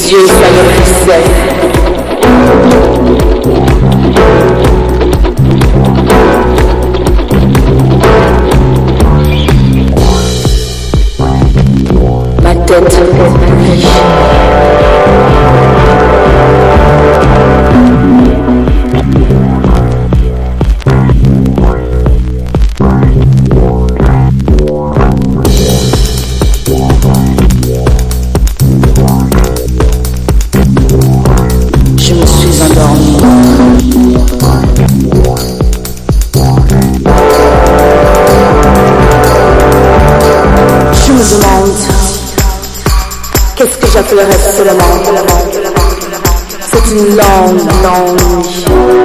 yeux s'alourdissaient. Ma tête brûlait. Je me suis endormie. Je me demande, qu'est-ce que j'appellerais seulement? C'est une longue nuit.